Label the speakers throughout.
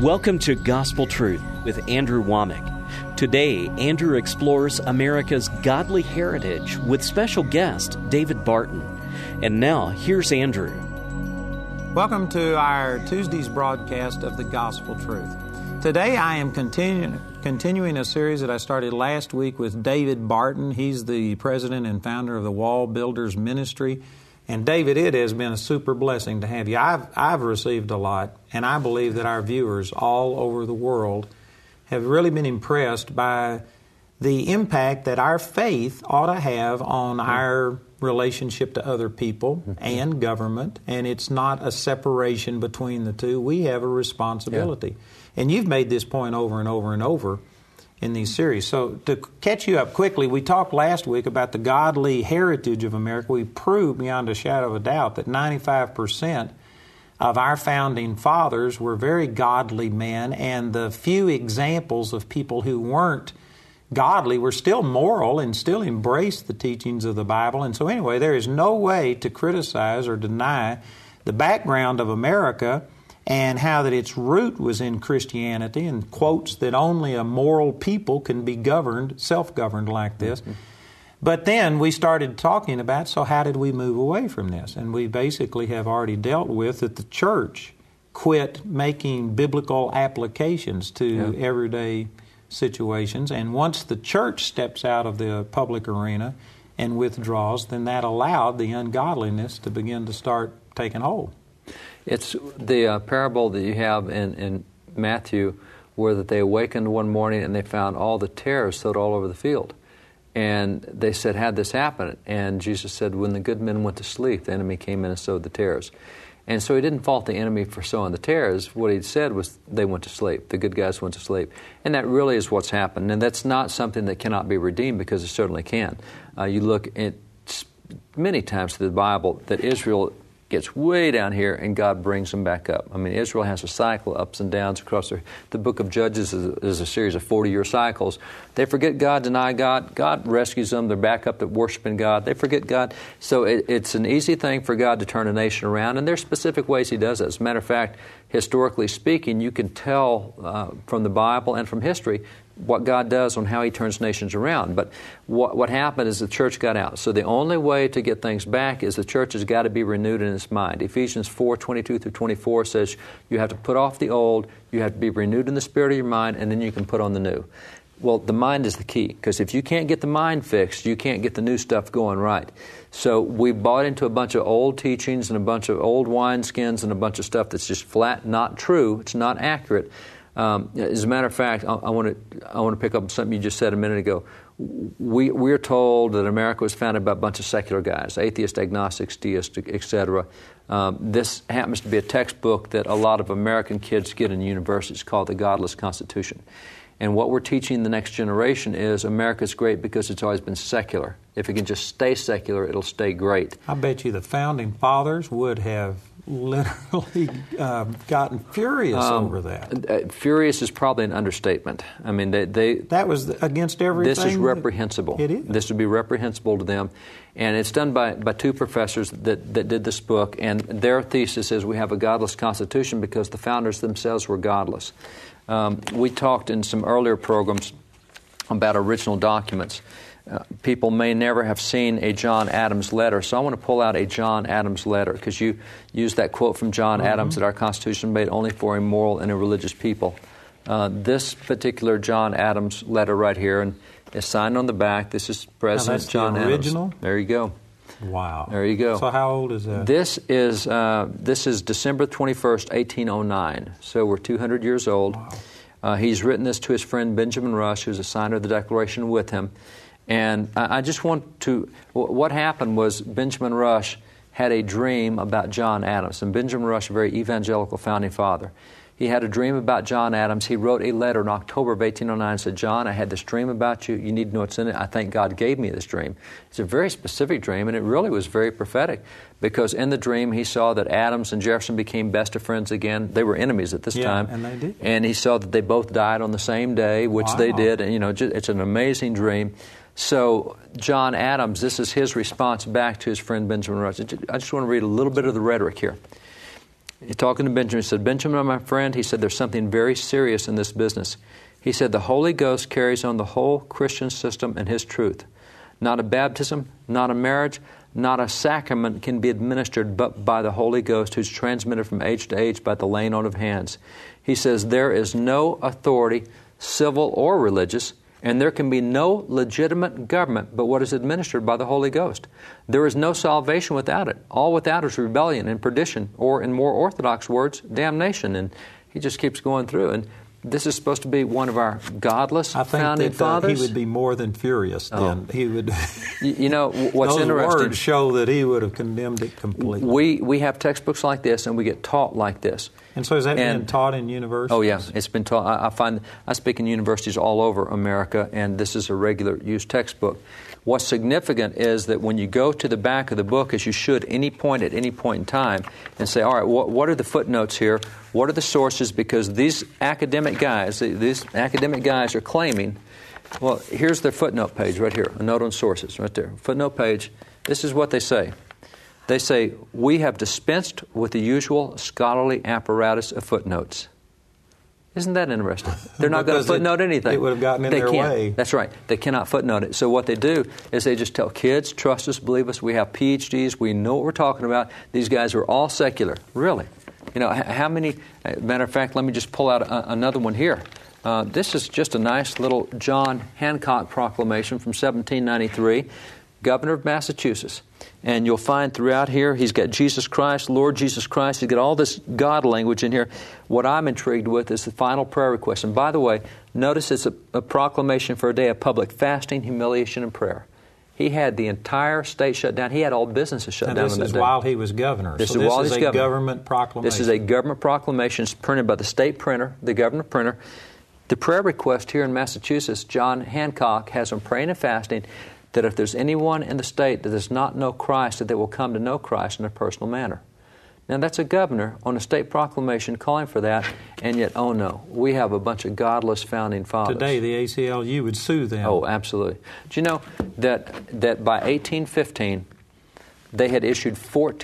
Speaker 1: Welcome to Gospel Truth with Andrew Womack. Today, Andrew explores America's godly heritage with special guest David Barton. And now, here's Andrew.
Speaker 2: Welcome to our Tuesday's broadcast of the Gospel Truth. Today I am continuing a series that I started last week with David Barton. He's the president and founder of the Wall Builders Ministry. And David, it has been a super blessing to have you. I've received a lot, and I believe that our viewers all over the world have really been impressed by the impact that our faith ought to have on our relationship to other people and government, and it's not a separation between the two. We have a responsibility. Yeah. And you've made this point over and over and over in these series. So to catch you up quickly, we talked last week about the godly heritage of America. We proved beyond a shadow of a doubt that 95% of our founding fathers were very godly men, and the few examples of people who weren't godly were still moral and still embraced the teachings of the Bible. And so anyway, there is no way to criticize or deny the background of America and how that its root was in Christianity, and quotes that only a moral people can be governed, self-governed like this. But then we started talking about, so how did we move away from this? And we basically have already dealt with that the church quit making biblical applications to everyday situations. And once the church steps out of the public arena and withdraws, then that allowed the ungodliness to begin to start taking hold.
Speaker 3: It's the parable that you have in Matthew, where that they awakened one morning and they found all the tares sowed all over the field. And they said, how'd this happen? And Jesus said, when the good men went to sleep, the enemy came in and sowed the tares. And so he didn't fault the enemy for sowing the tares. What he said was they went to sleep. The good guys went to sleep. And that really is what's happened. And that's not something that cannot be redeemed, because it certainly can. You look at many times through the Bible that Israel gets way down here and God brings them back up. I mean, Israel has a cycle, ups and downs across the book of Judges is a series of 40-year cycles. They forget God, deny God. God rescues them. They're back up to worshiping God. They forget God. So it's an easy thing for God to turn a nation around, and there's specific ways He does it. As a matter of fact, historically speaking, you can tell from the Bible and from history what God does on how He turns nations around. But what happened is the church got out. So the only way to get things back is the church has got to be renewed in its mind. Ephesians 4:22 through 24 says you have to put off the old, you have to be renewed in the spirit of your mind, and then you can put on the new. Well, the mind is the key, because if you can't get the mind fixed, you can't get the new stuff going right. So we bought into a bunch of old teachings and a bunch of old wineskins and a bunch of stuff that's just flat not true. It's not accurate. As a matter of fact, I want to pick up something you just said a minute ago. We're told that America was founded by a bunch of secular guys, atheists, agnostics, deists, etc. This happens to be a textbook that a lot of American kids get in universities called The Godless Constitution. And what we're teaching the next generation is America's great because it's always been secular. If it can just stay secular, it'll stay great.
Speaker 2: I bet you the founding fathers would have literally gotten furious over that.
Speaker 3: Furious is probably an understatement. I mean,
Speaker 2: that was against everything.
Speaker 3: This is reprehensible.
Speaker 2: It is.
Speaker 3: This would be reprehensible to them. And it's done by two professors that did this book, and their thesis is we have a godless constitution because the founders themselves were godless. We talked in some earlier programs about original documents. People may never have seen a John Adams letter, so I want to pull out a John Adams letter, because you used that quote from John Adams that our Constitution made only for a moral and a religious people. This particular John Adams letter right here, and it's signed on the back. This is President John Adams.
Speaker 2: Original?
Speaker 3: There you go.
Speaker 2: Wow.
Speaker 3: There you go.
Speaker 2: So how old is that?
Speaker 3: This is December 21st, 1809. So we're 200 years old. Wow. He's written this to his friend Benjamin Rush, who's a signer of the Declaration with him. And I just want to, what happened was Benjamin Rush had a dream about John Adams. And Benjamin Rush, a very evangelical founding father, he had a dream about John Adams. He wrote a letter in October of 1809 and said, John, I had this dream about you. You need to know what's in it. I think God gave me this dream. It's a very specific dream, and it really was very prophetic, because in the dream he saw that Adams and Jefferson became best of friends again. They were enemies at this time.
Speaker 2: And they did.
Speaker 3: And he saw that they both died on the same day, which they did. And, it's an amazing dream. So John Adams, this is his response back to his friend Benjamin Rush. I just want to read a little bit of the rhetoric here. He's talking to Benjamin. He said, Benjamin, my friend, he said, there's something very serious in this business. He said, the Holy Ghost carries on the whole Christian system and His truth. Not a baptism, not a marriage, not a sacrament can be administered but by the Holy Ghost, who's transmitted from age to age by the laying on of hands. He says, there is no authority, civil or religious, and there can be no legitimate government but what is administered by the Holy Ghost. There is no salvation without it. All without is rebellion and perdition, or in more orthodox words, damnation. And he just keeps going through. And this is supposed to be one of our godless founding fathers.
Speaker 2: He would be more than furious then. He would.
Speaker 3: You know, what's
Speaker 2: those
Speaker 3: interesting...
Speaker 2: words show that he would have condemned it completely.
Speaker 3: We have textbooks like this, and we get taught like this.
Speaker 2: And so is that being taught in universities?
Speaker 3: Oh, yeah. It's been taught. I speak in universities all over America, and this is a regular use textbook. What's significant is that when you go to the back of the book, as you should at any point in time, and say, all right, what are the footnotes here? What are the sources? Because these academic guys are claiming, well, here's their footnote page right here, a note on sources right there. Footnote page, this is what they say. They say, we have dispensed with the usual scholarly apparatus of footnotes. Isn't that interesting? They're not going to footnote anything.
Speaker 2: It would have gotten in their way.
Speaker 3: That's right. They cannot footnote it. So what they do is they just tell kids, trust us, believe us, we have PhDs, we know what we're talking about. These guys are all secular. Really. You know, how many, matter of fact, let me just pull out another one here. This is just a nice little John Hancock proclamation from 1793, governor of Massachusetts. And you'll find throughout here, he's got Jesus Christ, Lord Jesus Christ. He's got all this God language in here. What I'm intrigued with is the final prayer request. And by the way, notice it's a proclamation for a day of public fasting, humiliation, and prayer. He had the entire state shut down. He had all businesses shut down on that day.
Speaker 2: This is while he was governor.
Speaker 3: This
Speaker 2: is a government proclamation.
Speaker 3: This is a government proclamation. It's printed by the state printer, the government printer. The prayer request here in Massachusetts, John Hancock has them praying and fasting that if there's anyone in the state that does not know Christ, that they will come to know Christ in a personal manner. Now, that's a governor on a state proclamation calling for that, and yet, oh no, we have a bunch of godless founding fathers.
Speaker 2: Today, the ACLU would sue them.
Speaker 3: Oh, absolutely. Do you know that by 1815, they had issued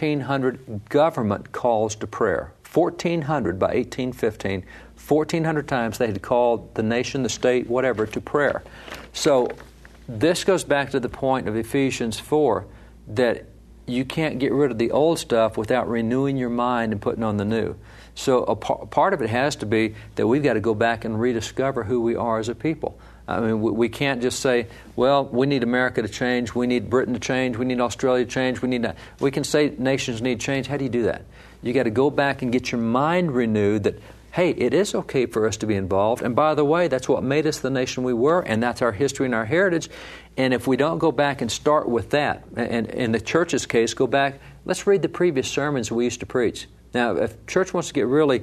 Speaker 3: 1,400 government calls to prayer? 1,400 by 1815. 1,400 times they had called the nation, the state, whatever, to prayer. So this goes back to the point of Ephesians 4, that you can't get rid of the old stuff without renewing your mind and putting on the new. So a part of it has to be that we've got to go back and rediscover who we are as a people. I mean, we can't just say, well, we need America to change, we need Britain to change, we need Australia to change, we need that. We can say nations need change. How do you do that? You got to go back and get your mind renewed that, hey, it is okay for us to be involved. And by the way, that's what made us the nation we were, and that's our history and our heritage. And if we don't go back and start with that, and in the church's case, go back, let's read the previous sermons we used to preach. Now, if church wants to get really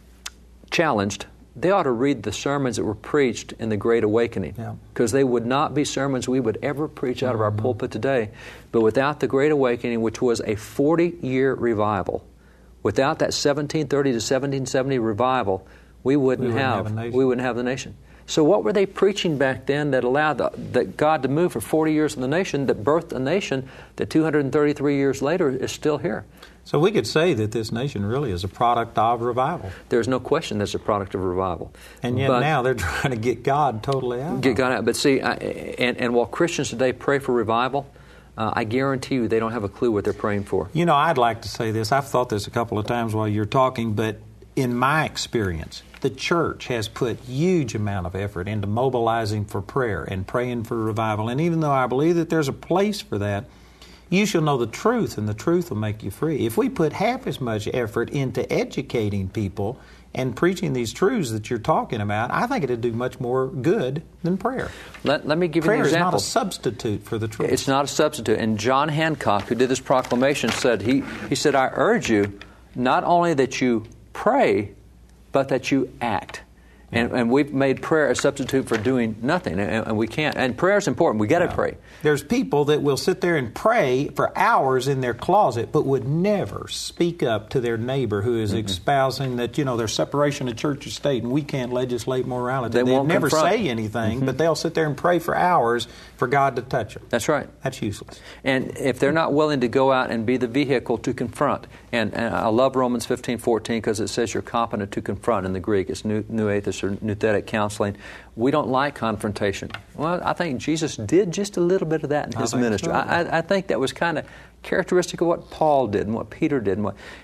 Speaker 3: challenged, they ought to read the sermons that were preached in the Great Awakening, because they would not be sermons we would ever preach out of our pulpit today. But without the Great Awakening, which was a 40-year revival, without that 1730 to 1770 revival, we wouldn't have the nation. So what were they preaching back then that allowed that God to move for 40 years in the nation, that birthed a nation that 233 years later is still here?
Speaker 2: So we could say that this nation really is a product of revival.
Speaker 3: There's no question that's a product of revival.
Speaker 2: And yet now they're trying to get God totally out.
Speaker 3: Get God out. But see, and while Christians today pray for revival, I guarantee you they don't have a clue what they're praying for.
Speaker 2: You know, I'd like to say this. I've thought this a couple of times while you're talking, but in my experience, the church has put huge amount of effort into mobilizing for prayer and praying for revival. And even though I believe that there's a place for that, you shall know the truth, and the truth will make you free. If we put half as much effort into educating people and preaching these truths that you're talking about, I think it'd do much more good than prayer.
Speaker 3: Let me give you an example.
Speaker 2: Prayer is not a substitute for the truth.
Speaker 3: It's not a substitute. And John Hancock, who did this proclamation, said, he said, I urge you not only that you pray, but that you act. And we've made prayer a substitute for doing nothing, and we can't. And prayer is important. We got to pray.
Speaker 2: There's people that will sit there and pray for hours in their closet, but would never speak up to their neighbor who is espousing that, there's separation of church and state, and we can't legislate morality. They
Speaker 3: won't
Speaker 2: never
Speaker 3: confront.
Speaker 2: say anything, but they'll sit there and pray for hours for God to touch them.
Speaker 3: That's right.
Speaker 2: That's useless.
Speaker 3: And if they're not willing to go out and be the vehicle to confront, and I love Romans 15:14 because it says you're competent to confront in the Greek. It's new atheist or nouthetic counseling. We don't like confrontation. Well, I think Jesus did just a little bit of that in his ministry.
Speaker 2: So.
Speaker 3: I think that was kind of characteristic of what Paul did and what Peter did.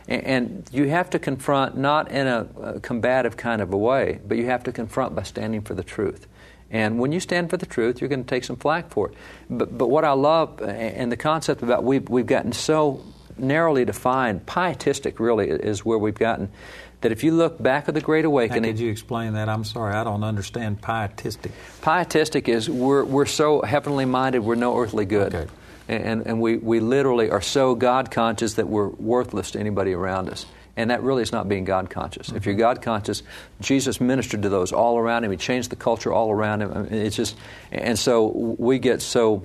Speaker 3: And you have to confront not in a combative kind of a way, but you have to confront by standing for the truth. And when you stand for the truth, you're going to take some flack for it. But what I love, and the concept about we've gotten so narrowly defined, pietistic really is where we've gotten, that if you look back at the Great Awakening...
Speaker 2: How could you explain that? I'm sorry, I don't understand pietistic.
Speaker 3: Pietistic is we're so heavenly minded, we're no earthly good.
Speaker 2: Okay.
Speaker 3: And we literally are so God-conscious that we're worthless to anybody around us. And that really is not being God-conscious. Mm-hmm. If you're God-conscious, Jesus ministered to those all around him. He changed the culture all around him. I mean, it's just, and so we get so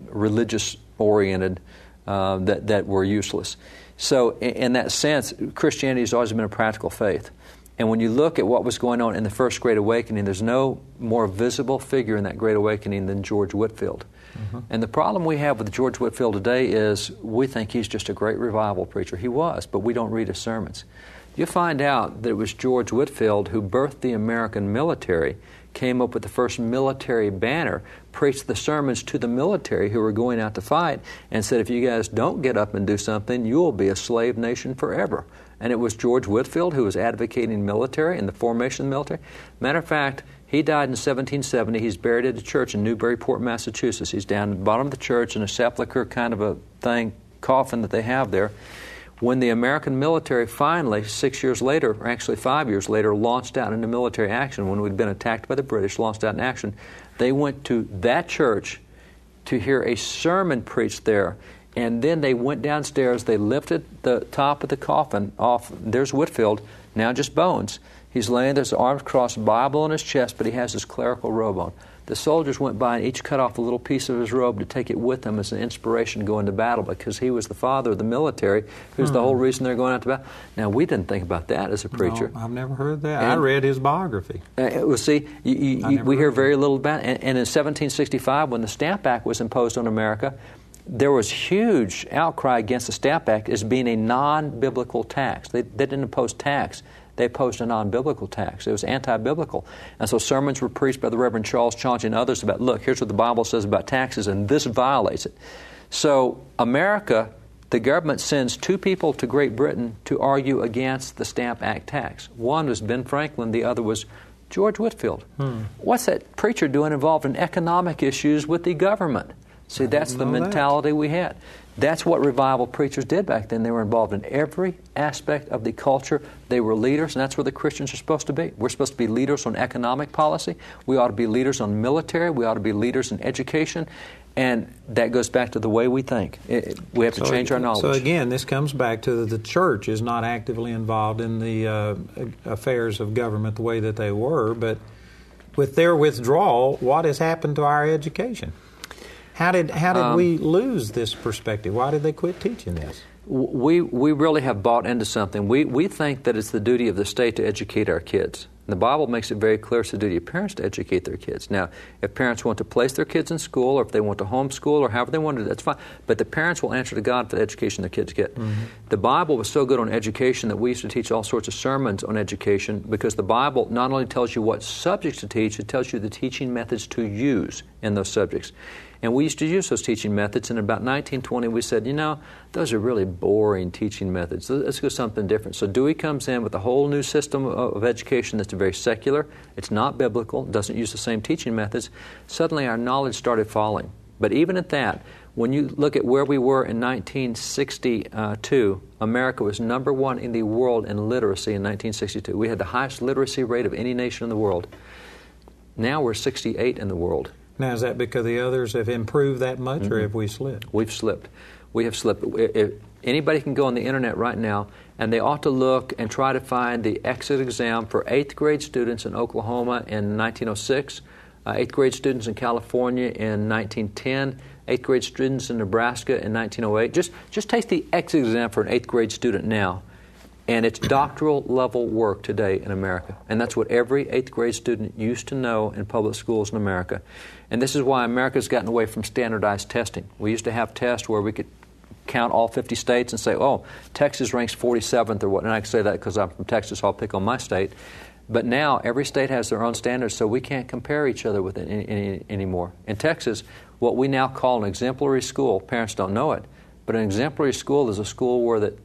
Speaker 3: religious-oriented that we're useless. So in that sense, Christianity has always been a practical faith. And when you look at what was going on in the First Great Awakening, there's no more visible figure in that Great Awakening than George Whitefield. Mm-hmm. And the problem we have with George Whitefield today is we think he's just a great revival preacher. He was, but we don't read his sermons. You find out that it was George Whitefield who birthed the American military, came up with the first military banner, preached the sermons to the military who were going out to fight, and said, if you guys don't get up and do something, you will be a slave nation forever. And it was George Whitefield who was advocating military and the formation of the military. Matter of fact, he died in 1770. He's buried at a church in Newburyport, Massachusetts. He's down at the bottom of the church in a sepulcher kind of a thing, coffin that they have there. When the American military finally, 6 years later, or actually 5 years later, launched out into military action, when we'd been attacked by the British, launched out in action, they went to that church to hear a sermon preached there. And then they went downstairs, they lifted the top of the coffin off. There's Whitefield, now just bones. He's laying there, his arms crossed, Bible on his chest, but he has his clerical robe on. The soldiers went by and each cut off a little piece of his robe to take it with them as an inspiration to go into battle, because he was the father of the military, who's the whole reason they're going out to battle. Now, we didn't think about that as a preacher.
Speaker 2: No, I've never heard that. I read his biography.
Speaker 3: Well, see, we hear very little about it. And in 1765, when the Stamp Act was imposed on America, there was huge outcry against the Stamp Act as being a non-biblical tax. They didn't impose tax. They opposed a non-biblical tax. It was anti-biblical. And so sermons were preached by the Reverend Charles Chauncy and others about, look, here's what the Bible says about taxes, and this violates it. So America, the government sends two people to Great Britain to argue against the Stamp Act tax. One was Ben Franklin. The other was George Whitefield. What's that preacher doing involved in economic issues with the government? See, that's the mentality we had. That's what revival preachers did back then. They were involved in every aspect of the culture. They were leaders, and that's where the Christians are supposed to be. We're supposed to be leaders on economic policy. We ought to be leaders on military. We ought to be leaders in education. And that goes back to the way we think. We have to change our knowledge.
Speaker 2: So again, this comes back to the church is not actively involved in the affairs of government the way that they were. But with their withdrawal, what has happened to our education? How did we lose this perspective? Why did they quit teaching this?
Speaker 3: We really have bought into something. We think that it's the duty of the state to educate our kids. And the Bible makes it very clear it's the duty of parents to educate their kids. Now, if parents want to place their kids in school, or if they want to homeschool, or however they want to do, that's fine. But the parents will answer to God for the education their kids get. Mm-hmm. The Bible was so good on education that we used to teach all sorts of sermons on education, because the Bible not only tells you what subjects to teach, it tells you the teaching methods to use in those subjects. And we used to use those teaching methods, and in about 1920 we said, those are really boring teaching methods. Let's go something different. So Dewey comes in with a whole new system of education that's very secular. It's not biblical. It doesn't use the same teaching methods. Suddenly our knowledge started falling. But even at that, when you look at where we were in 1962, America was number one in the world in literacy in 1962. We had the highest literacy rate of any nation in the world. Now we're 68 in the world.
Speaker 2: Now, is that because the others have improved that much, or have we slipped?
Speaker 3: We've slipped. We have slipped. If anybody can go on the internet right now, and they ought to look and try to find the exit exam for 8th grade students in Oklahoma in 1906, 8th grade students in California in 1910, 8th grade students in Nebraska in 1908. Just take the exit exam for an 8th grade student now, and it's doctoral level work today in America. And that's what every 8th grade student used to know in public schools in America. And this is why America's gotten away from standardized testing. We used to have tests where we could count all 50 states and say, oh, Texas ranks 47th or what. And I can say that because I'm from Texas, so I'll pick on my state. But now every state has their own standards, so we can't compare each other with it anymore. In Texas, what we now call an exemplary school, parents don't know it, but an exemplary school is a school where that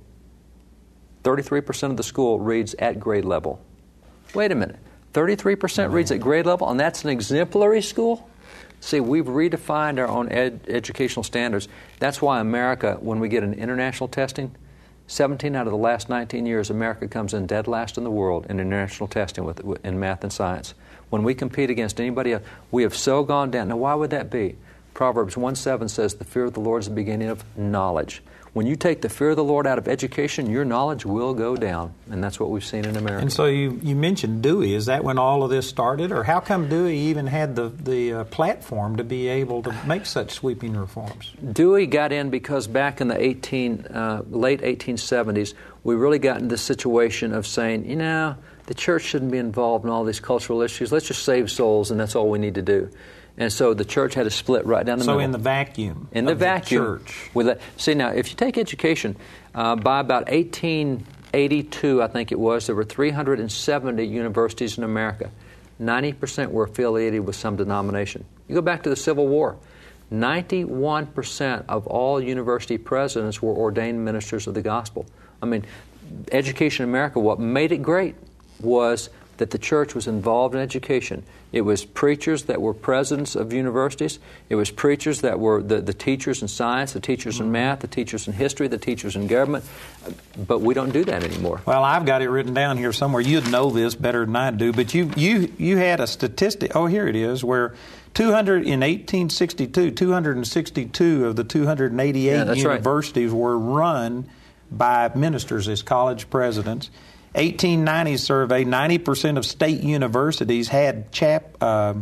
Speaker 3: 33% of the school reads at grade level. Wait a minute, 33% reads at grade level, and that's an exemplary school? See, we've redefined our own educational standards. That's why America, when we get an international testing, 17 out of the last 19 years, America comes in dead last in the world in international testing in math and science. When we compete against anybody else, we have so gone down. Now, why would that be? Proverbs 1:7 says, the fear of the Lord is the beginning of knowledge. When you take the fear of the Lord out of education, your knowledge will go down. And that's what we've seen in America.
Speaker 2: And so you mentioned Dewey. Is that when all of this started? Or how come Dewey even had the platform to be able to make such sweeping reforms?
Speaker 3: Dewey got in because back in the late 1870s, we really got into the situation of saying, the church shouldn't be involved in all these cultural issues. Let's just save souls, and that's all we need to do. And so the church had to split right down the middle.
Speaker 2: So in the vacuum
Speaker 3: in the
Speaker 2: of
Speaker 3: vacuum,
Speaker 2: the church.
Speaker 3: See, now, if you take education, by about 1882, I think it was, there were 370 universities in America. 90% were affiliated with some denomination. You go back to the Civil War. 91% of all university presidents were ordained ministers of the gospel. I mean, education in America, what made it great was that the church was involved in education. It was preachers that were presidents of universities. It was preachers that were the teachers in science, the teachers in math, the teachers in history, the teachers in government. But we don't do that anymore.
Speaker 2: Well, I've got it written down here somewhere. You'd know this better than I do, but you had a statistic. Oh, here it is, where in 1862, 262 of the 288 universities were run by ministers as college presidents. 1890 survey, 90% of state universities had chapel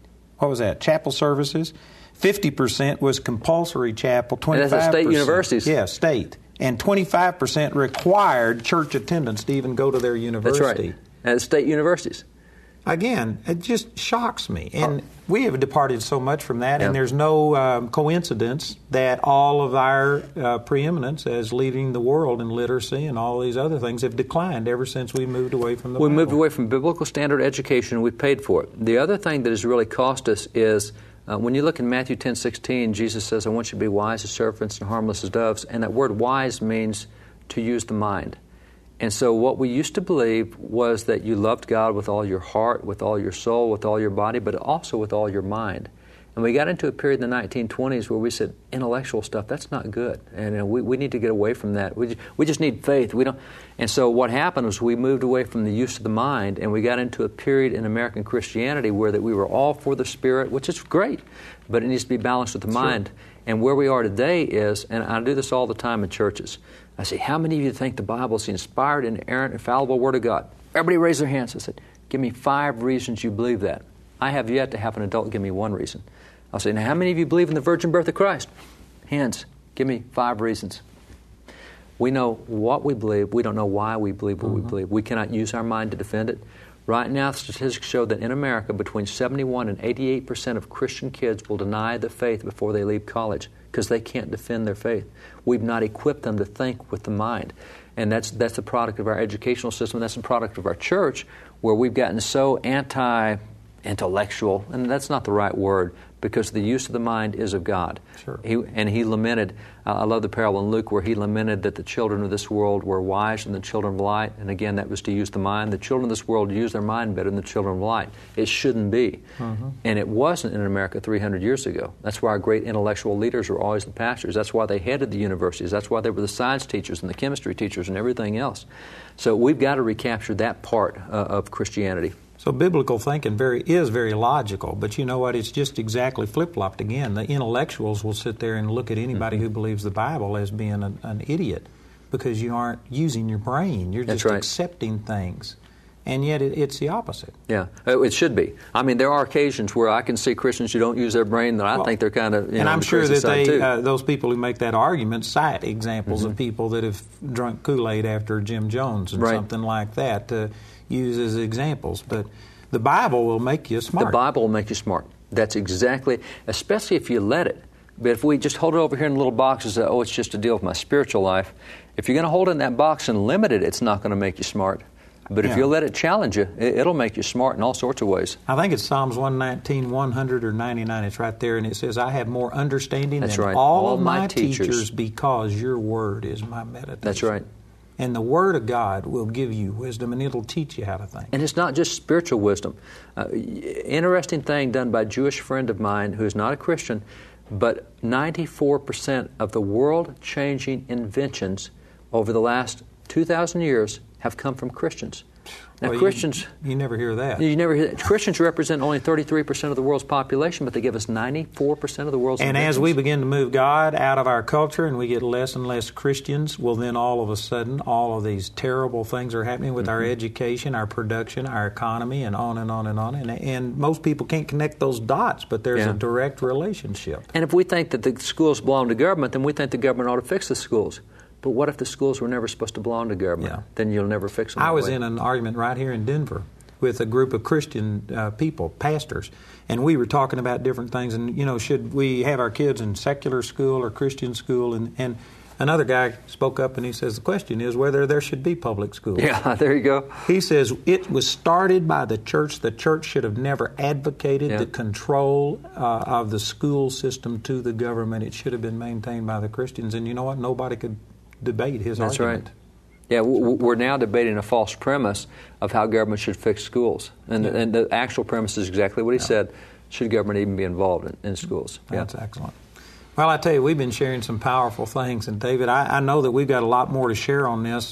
Speaker 2: services. 50% was compulsory chapel. 25%.
Speaker 3: And that's at state universities.
Speaker 2: Yeah, state. And 25% required church attendance to even go to their university.
Speaker 3: That's right. At state universities.
Speaker 2: Again, it just shocks me. And we have departed so much from that,
Speaker 3: Yep.
Speaker 2: and there's no coincidence that all of our preeminence as leading the world in literacy and all these other things have declined ever since we moved away from the Bible.
Speaker 3: We moved away from biblical standard education, and we paid for it. The other thing that has really cost us is when you look in Matthew 10:16, Jesus says, I want you to be wise as serpents and harmless as doves. And that word wise means to use the mind. And so what we used to believe was that you loved God with all your heart, with all your soul, with all your body, but also with all your mind. And we got into a period in the 1920s where we said, intellectual stuff, that's not good. And we need to get away from that. We just need faith. And so what happened was we moved away from the use of the mind, and we got into a period in American Christianity where that we were all for the Spirit, which is great, but it needs to be balanced with the mind. And where we are today is, and I do this all the time in churches, I say, how many of you think the Bible is the inspired, inerrant, infallible Word of God? Everybody raise their hands. I said, give me 5 reasons you believe that. I have yet to have an adult give me 1 reason. I'll say, now how many of you believe in the virgin birth of Christ? Hands. Give me 5 reasons. We know what we believe. We don't know why we believe what we believe. We cannot use our mind to defend it. Right now, statistics show that in America, between 71 and 88% of Christian kids will deny the faith before they leave college because they can't defend their faith. We've not equipped them to think with the mind. And that's the product of our educational system. That's the product of our church, where we've gotten so anti-intellectual, and that's not the right word, because the use of the mind is of God.
Speaker 2: Sure.
Speaker 3: He lamented, I love the parable in Luke where he lamented that the children of this world were wiser than the children of light. And again, that was to use the mind. The children of this world use their mind better than the children of light. It shouldn't be. And it wasn't in America 300 years ago. That's why our great intellectual leaders were always the pastors. That's why they headed the universities. That's why they were the science teachers and the chemistry teachers and everything else. So we've got to recapture that part of Christianity.
Speaker 2: So biblical thinking is very logical, but you know what? It's just exactly flip-flopped again. The intellectuals will sit there and look at anybody who believes the Bible as being an idiot because you aren't using your brain. You're just accepting things. And yet it's the opposite.
Speaker 3: Yeah, it should be. I mean, there are occasions where I can see Christians who don't use their brain that I think they're kind of,
Speaker 2: and I'm sure that those people who make that argument cite examples of people that have drunk Kool-Aid after Jim Jones and something like that to use as examples. But the Bible will make you smart.
Speaker 3: The Bible will make you smart. That's exactly, especially if you let it. But if we just hold it over here in little boxes and say, it's just to deal with my spiritual life, if you're going to hold it in that box and limit it, it's not going to make you smart. But if you let it challenge you, it'll make you smart in all sorts of ways.
Speaker 2: I think it's Psalms 119, 100 or 99. It's right there, and it says, I have more understanding than all of my teachers because your word is my meditation.
Speaker 3: That's right.
Speaker 2: And the Word of God will give you wisdom, and it'll teach you how to think.
Speaker 3: And it's not just spiritual wisdom. Interesting thing done by a Jewish friend of mine who is not a Christian, but 94% of the world-changing inventions over the last 2,000 years have come from Christians. Now, Christians...
Speaker 2: You never hear that.
Speaker 3: You never hear that. Christians represent only 33% of the world's population, but they give us 94% of the world's
Speaker 2: And
Speaker 3: inventions.
Speaker 2: as we begin to move God out of our culture and we get less and less Christians, well, then all of a sudden, all of these terrible things are happening with our education, our production, our economy, and on and on and on. And most people can't connect those dots, but there's a direct relationship.
Speaker 3: And if we think that the schools belong to government, then we think the government ought to fix the schools. But what if the schools were never supposed to belong to government?
Speaker 2: Yeah.
Speaker 3: Then you'll never fix them.
Speaker 2: I was in an argument right here in Denver with a group of Christian people, pastors, and we were talking about different things. And, should we have our kids in secular school or Christian school? And another guy spoke up and he says, the question is whether there should be public schools.
Speaker 3: Yeah, there you go.
Speaker 2: He says, it was started by the church. The church should have never advocated the control of the school system to the government. It should have been maintained by the Christians. And you know what? Nobody could debate his argument.
Speaker 3: That's right. Yeah, we're now debating a false premise of how government should fix schools. And the actual premise is exactly what he said. Should government even be involved in schools?
Speaker 2: That's excellent. Well, I tell you, we've been sharing some powerful things. And, David, I know that we've got a lot more to share on this.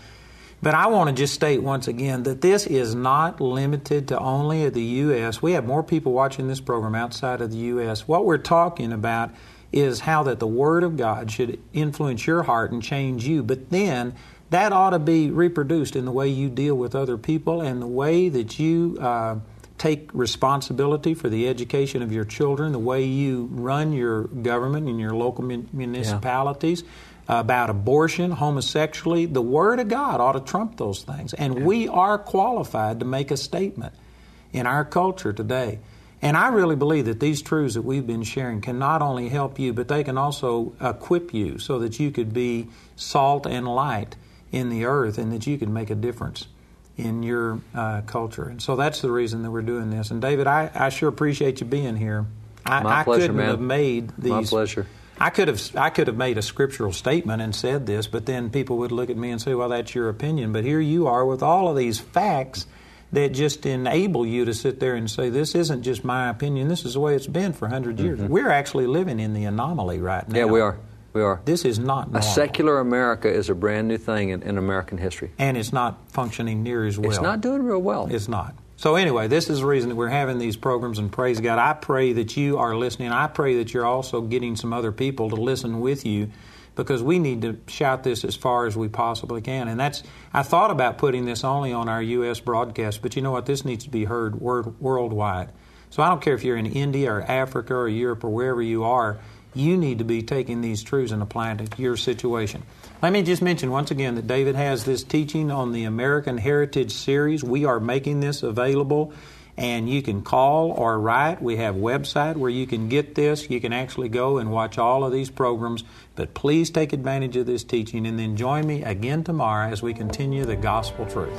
Speaker 2: But I want to just state once again that this is not limited to only the U.S. We have more people watching this program outside of the U.S. What we're talking about is how that the Word of God should influence your heart and change you. But then that ought to be reproduced in the way you deal with other people and the way that you take responsibility for the education of your children, the way you run your government in your local municipalities, about abortion, homosexuality. The Word of God ought to trump those things. And we are qualified to make a statement in our culture today. And I really believe that these truths that we've been sharing can not only help you, but they can also equip you so that you could be salt and light in the earth and that you can make a difference in your culture. And so that's the reason that we're doing this. And David, I sure appreciate you being here.
Speaker 3: My pleasure,
Speaker 2: couldn't have made these.
Speaker 3: My pleasure.
Speaker 2: I could have made a scriptural statement and said this, but then people would look at me and say, well, that's your opinion. But here you are with all of these facts that just enable you to sit there and say, this isn't just my opinion, this is the way it's been for 100 years. We're actually living in the anomaly right now.
Speaker 3: Yeah, we are. We are.
Speaker 2: This is not normal.
Speaker 3: A secular America is a brand new thing in American history.
Speaker 2: And it's not functioning near as well.
Speaker 3: It's not doing real well.
Speaker 2: It's not. So anyway, this is the reason that we're having these programs, and praise God. I pray that you are listening. I pray that you're also getting some other people to listen with you, because we need to shout this as far as we possibly can. And I thought about putting this only on our U.S. broadcast, but you know what? This needs to be heard worldwide. So I don't care if you're in India or Africa or Europe or wherever you are, you need to be taking these truths and applying it to your situation. Let me just mention once again that David has this teaching on the American Heritage Series. We are making this available, and you can call or write. We have a website where you can get this. You can actually go and watch all of these programs. But please take advantage of this teaching, and then join me again tomorrow as we continue the gospel truth.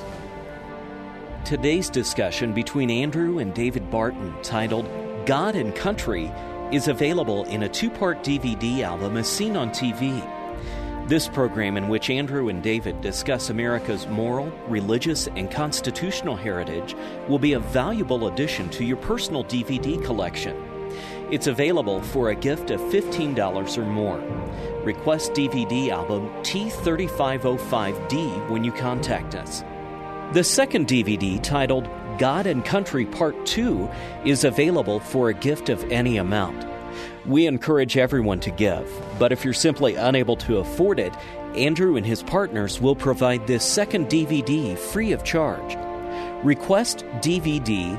Speaker 1: Today's discussion between Andrew and David Barton, titled God and Country, is available in a 2-part DVD album as seen on TV. This program, in which Andrew and David discuss America's moral, religious, and constitutional heritage, will be a valuable addition to your personal DVD collection. It's available for a gift of $15 or more. Request DVD album T3505D when you contact us. The second DVD, titled God and Country Part 2, is available for a gift of any amount. We encourage everyone to give, but if you're simply unable to afford it, Andrew and his partners will provide this second DVD free of charge. Request DVD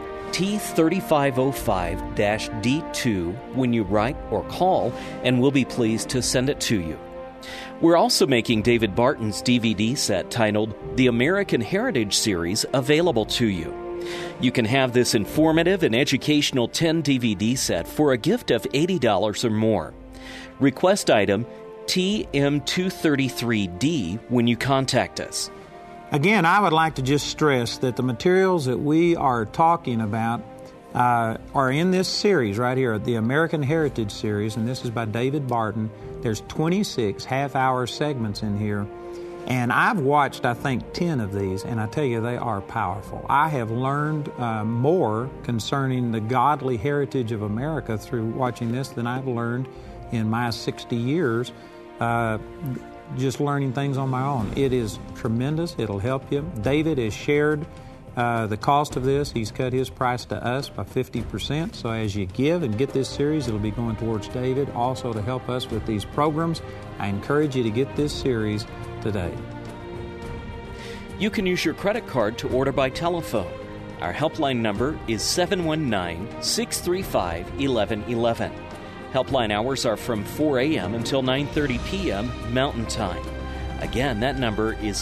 Speaker 1: T3505-D2 when you write or call, and we'll be pleased to send it to you. We're also making David Barton's DVD set titled The American Heritage Series available to you. You can have this informative and educational 10 DVD set for a gift of $80 or more. Request item TM233D when you contact us.
Speaker 2: Again, I would like to just stress that the materials that we are talking about are in this series right here, the American Heritage Series, and this is by David Barton. There's 26 half-hour segments in here, and I've watched, I think, 10 of these, and I tell you, they are powerful. I have learned more concerning the godly heritage of America through watching this than I've learned in my 60 years just learning things on my own. It is tremendous. It'll help you. David has shared the cost of this. He's cut his price to us by 50%. So as you give and get this series, it'll be going towards David, also to help us with these programs. I encourage you to get this series today.
Speaker 1: You can use your credit card to order by telephone. Our helpline number is 719-635-1111. Helpline hours are from 4 a.m. until 9:30 p.m. Mountain Time. Again, that number is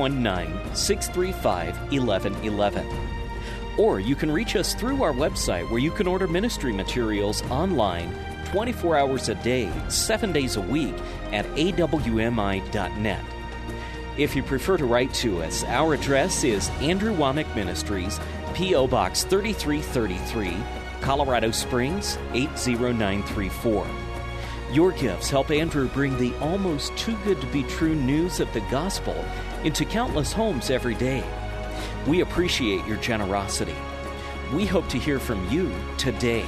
Speaker 1: 719-635-1111. Or you can reach us through our website, where you can order ministry materials online 24 hours a day, 7 days a week at awmi.net. If you prefer to write to us, our address is Andrew Wommack Ministries, P.O. Box 3333, Colorado Springs 80934. Your gifts help Andrew bring the almost too good to be true news of the gospel into countless homes every day. We appreciate your generosity. We hope to hear from you today.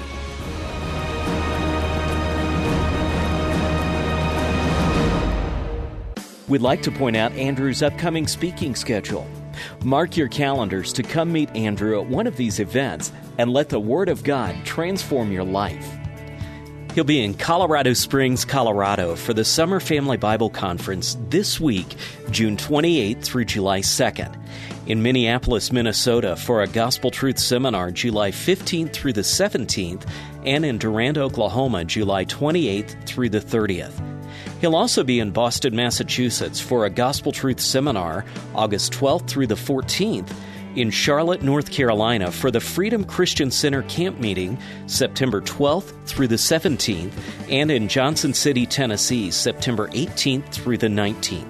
Speaker 1: We'd like to point out Andrew's upcoming speaking schedule. Mark your calendars to come meet Andrew at one of these events and let the Word of God transform your life. He'll be in Colorado Springs, Colorado for the Summer Family Bible Conference this week, June 28th through July 2nd. In Minneapolis, Minnesota for a Gospel Truth Seminar, July 15th through the 17th, and in Durant, Oklahoma, July 28th through the 30th. He'll also be in Boston, Massachusetts for a Gospel Truth Seminar, August 12th through the 14th, in Charlotte, North Carolina for the Freedom Christian Center Camp Meeting, September 12th through the 17th, and in Johnson City, Tennessee, September 18th through the 19th.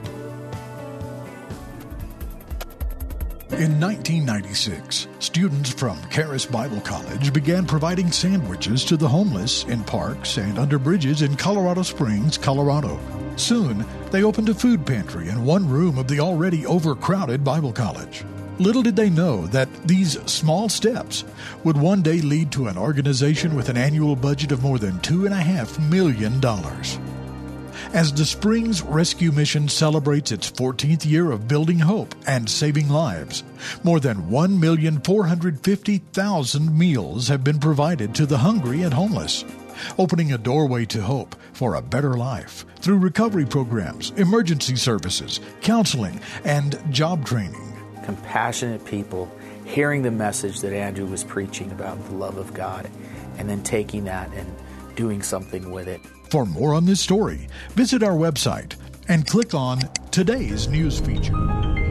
Speaker 4: In 1996, students from Charis Bible College began providing sandwiches to the homeless in parks and under bridges in Colorado Springs, Colorado. Soon, they opened a food pantry in one room of the already overcrowded Bible College. Little did they know that these small steps would one day lead to an organization with an annual budget of more than $2.5 million. As the Springs Rescue Mission celebrates its 14th year of building hope and saving lives, more than 1,450,000 meals have been provided to the hungry and homeless, opening a doorway to hope for a better life through recovery programs, emergency services, counseling, and job training.
Speaker 5: Compassionate people hearing the message that Andrew was preaching about the love of God, and then taking that and doing something with it.
Speaker 4: For more on this story, visit our website and click on today's news feature.